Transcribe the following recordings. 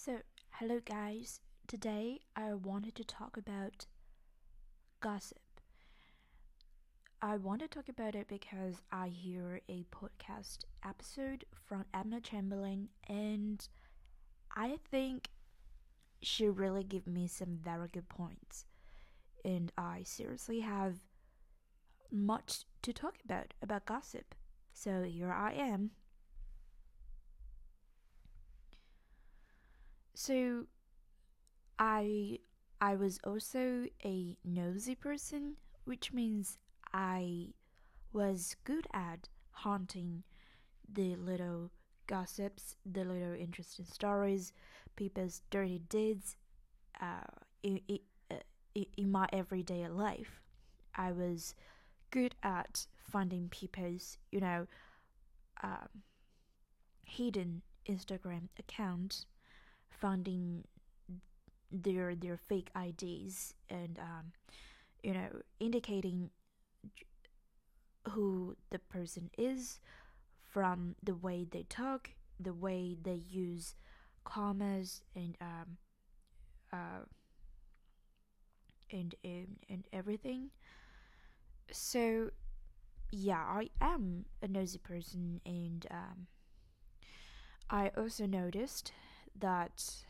Hello guys. Today I wanted to talk about gossip. I want to talk about it because I hear a podcast episode from Emma Chamberlain, and I think she really gave me some very good points. And I seriously have much to talk about gossip. So here I am. So I I was also a nosy person, which means I was good at hunting the little gossips, the little interesting stories, people's dirty deeds, uh, in, in, uh, in my everyday life. I was good at finding people's, um, hidden Instagram accounts, finding their fake IDs, and indicating who the person is from the way they talk, the way they use commas, uh, and everything. So yeah, I am a nosy person, and I also noticed that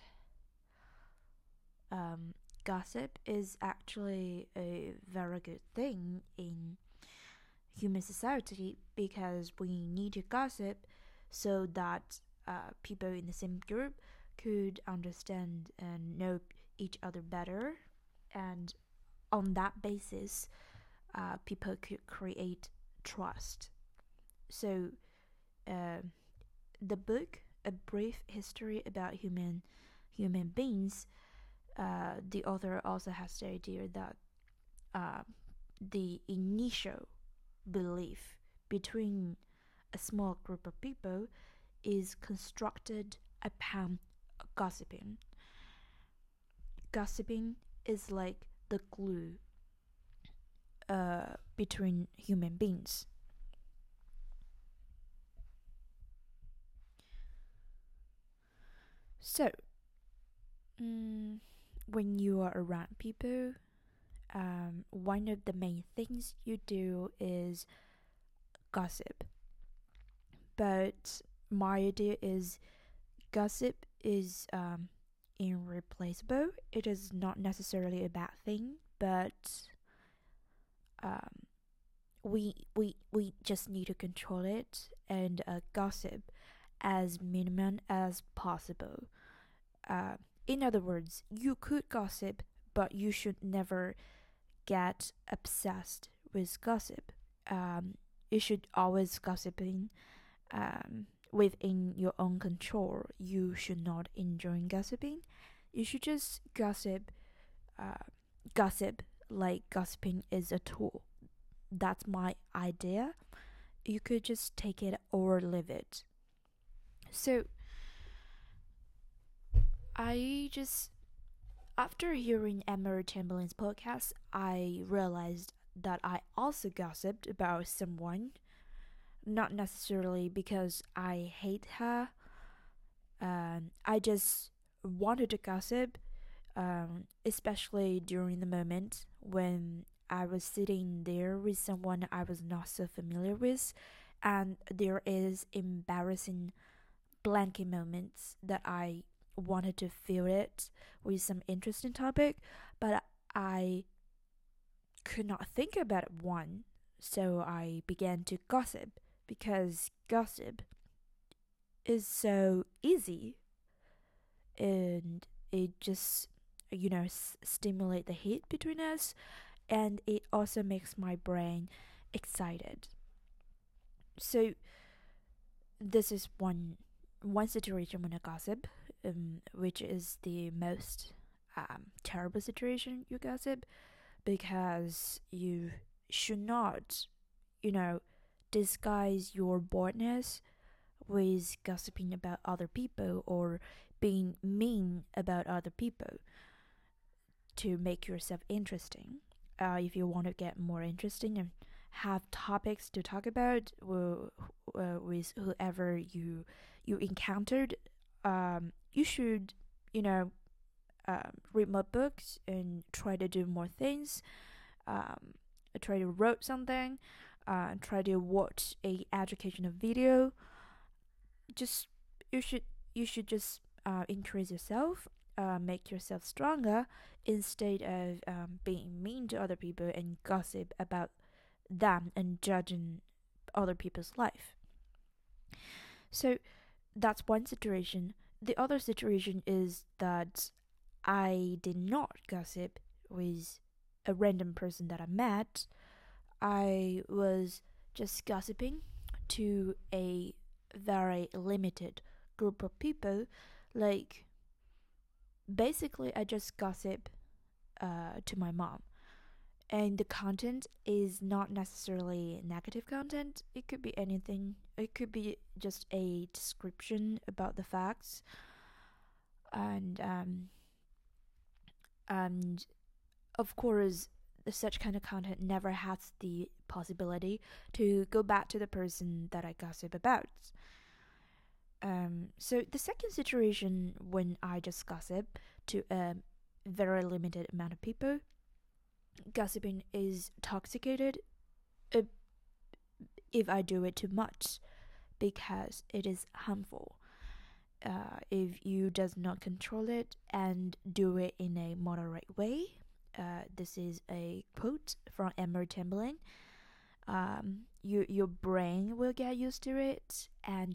um, gossip is actually a very good thing in human society because we need to gossip so that people in the same group could understand and know each other better, and on that basis people could create trust. So uh, the book A Brief History About Human Beings, the author also has the idea that uh, the initial belief between a small group of people is constructed upon gossiping. Gossiping is like the glue between human beings. So, mm, when you are around people, one of the main things you do is gossip. But my idea is gossip is irreplaceable. It is not necessarily a bad thing, but um, we just need to control it and gossip as minimum as possible. Uh, in other words, you could gossip, but you should never get obsessed with gossip. You should always gossiping within your own control. You should not enjoy gossiping. You should just uh, gossip like gossiping is a tool. That's my idea. You could just take it or leave it. So I just after hearing Emma Chamberlain's podcast, I realized that I also gossiped about someone, not necessarily because I hate her. I just wanted to gossip, especially during the moment when I was sitting there with someone I was not so familiar with, and there is embarrassing blanking moments that I wanted to fill it with some interesting topic, but I could not think about one, so I began to gossip because gossip is so easy and it just stimulate the heat between us, and it also makes my brain excited. So this is one situation when I gossip, which is the most terrible situation you gossip, because you should not, you know, disguise your boredness with gossiping about other people or being mean about other people to make yourself interesting. If you want to get more interesting and have topics to talk about with whoever you encountered, you should read more books and try to do more things. Um, try to write something. Try to watch a educational video. Just you should just increase yourself, make yourself stronger instead of being mean to other people and gossip about them and judging other people's life. So that's one situation. The other situation is that I did not gossip with a random person that I met. I was just gossiping to a very limited group of people. Like, basically, I just gossip to my mom. And the content is not necessarily negative content. It could be anything. It could be just a description about the facts, and and of course, such kind of content never has the possibility to go back to the person that I gossip about. So the second situation when I just gossip to a very limited amount of people, gossiping is toxicated if I do it too much because it is harmful. If you does not control it and do it in a moderate way, this is a quote from Emma Chamberlain. Your brain will get used to it and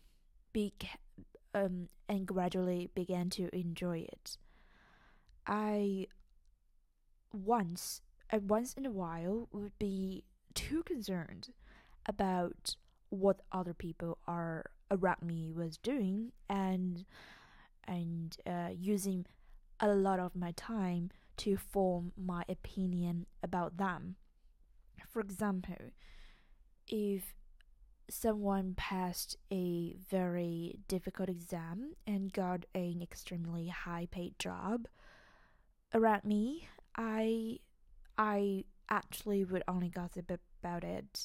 and gradually begin to enjoy it. I once in a while would be too concerned about what other people are around me was doing and using a lot of my time to form my opinion about them. For example, if someone passed a very difficult exam and got an extremely high paid job around me, I actually would only gossip about it.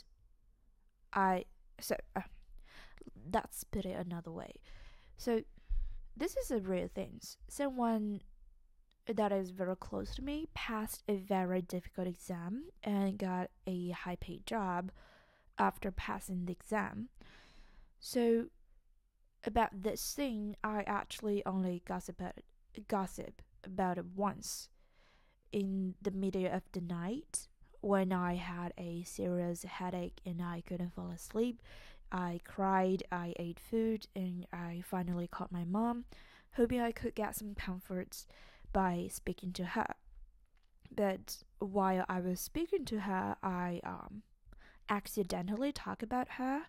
Let's put it another way. So this is a real thing. Someone that is very close to me passed a very difficult exam and got a high paid job after passing the exam. So about this thing, I actually only gossip about it once in the middle of the night when I had a serious headache and I couldn't fall asleep. I cried, I ate food, and I finally called my mom, hoping I could get some comfort by speaking to her. But while I was speaking to her, I accidentally talked about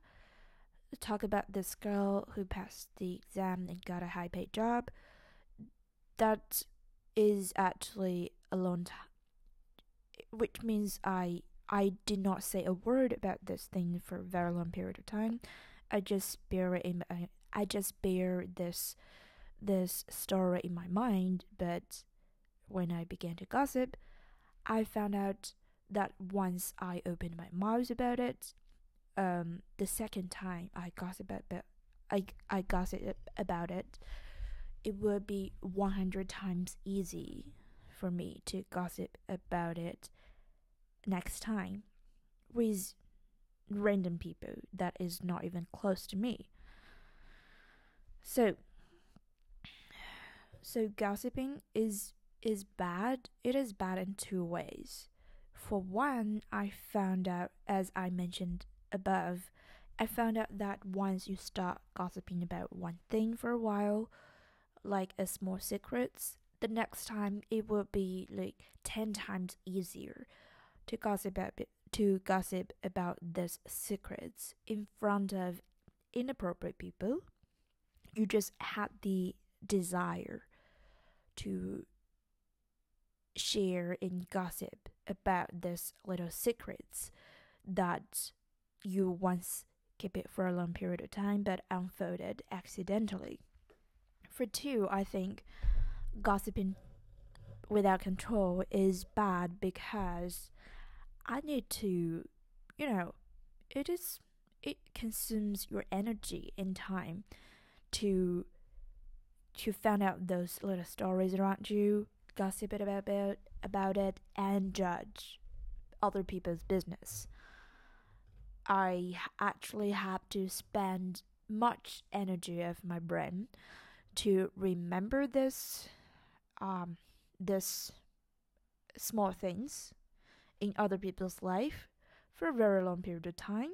this girl who passed the exam and got a high paid job. That is actually a long time, which means I did not say a word about this thing for a very long period of time. I just bear this story in my mind, but when I began to gossip, I found out that once I opened my mouth about it, the second time I gossip about it, it would be 100 times easy for me to gossip about it next time with random people that is not even close to me. So gossiping is bad. It is bad in two ways. For one, I found out, as I mentioned above, I found out that once you start gossiping about one thing for a while, like a small secrets, the next time it will be like 10 times easier to gossip about these secrets in front of inappropriate people. You just had the desire to share and gossip about these little secrets that you once kept it for a long period of time but unfolded accidentally. For two, I think gossiping without control is bad because I need to, it consumes your energy and time to to find out those little stories around you, gossip about it, and judge other people's business. I actually have to spend much energy of my brain to remember this small things in other people's life for a very long period of time.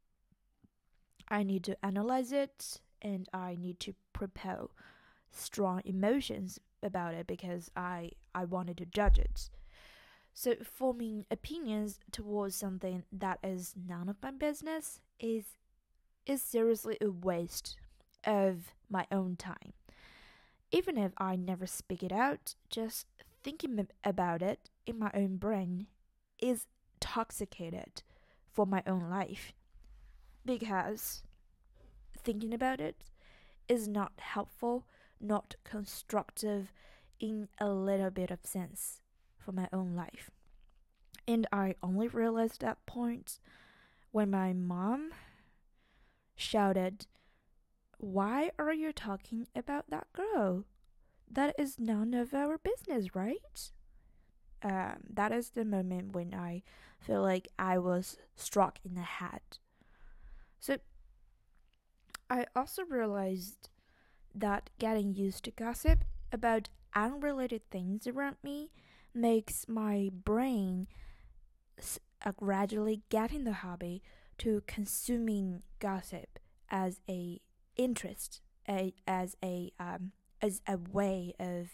I need to analyze it, and I need to propel strong emotions about it because I wanted to judge it. So forming opinions towards something that is none of my business is seriously a waste of my own time. Even if I never speak it out, just thinking about it in my own brain is toxicated for my own life, because thinking about it is not helpful, not constructive in a little bit of sense for my own life. And I only realized that point when my mom shouted, "Why are you talking about that girl? That is none of our business, right?" That is the moment when I feel like I was struck in the head. So I also realized that getting used to gossip about unrelated things around me makes my brain gradually get in the hobby to consuming gossip as a interest, as a way of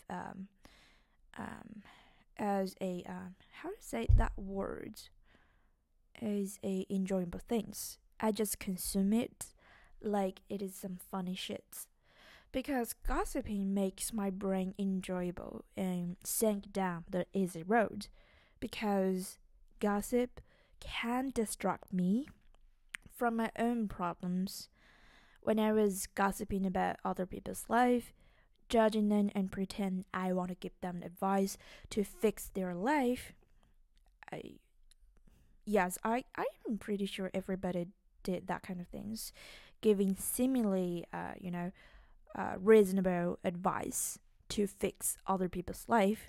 how to say that word, as a enjoyable things. I just consume it like it is some funny shit, because gossiping makes my brain enjoyable and sink down the easy road, because gossip can distract me from my own problems. When I was gossiping about other people's life, judging them and pretend I want to give them advice to fix their life, I am pretty sure everybody did that kind of things, giving seemingly reasonable advice to fix other people's life.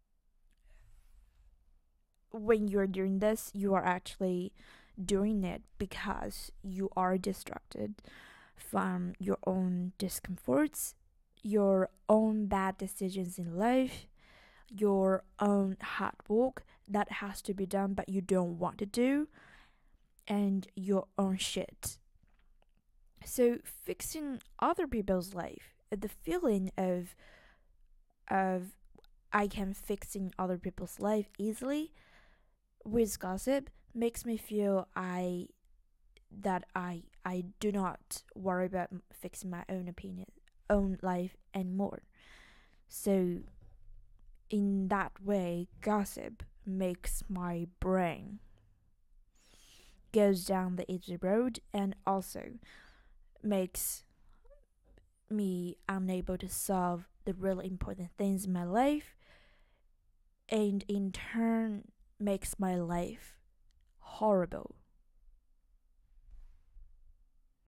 When you're doing this, you are actually doing it because you are distracted from your own discomforts, your own bad decisions in life, your own hard work that has to be done but you don't want to do, and your own shit. So fixing other people's life, the feeling of I can fixing other people's life easily with gossip makes me feel I do not worry about fixing my own life anymore. So in that way, gossip makes my brain goes down the easy road, and also makes me unable to solve the really important things in my life, and in turn makes my life horrible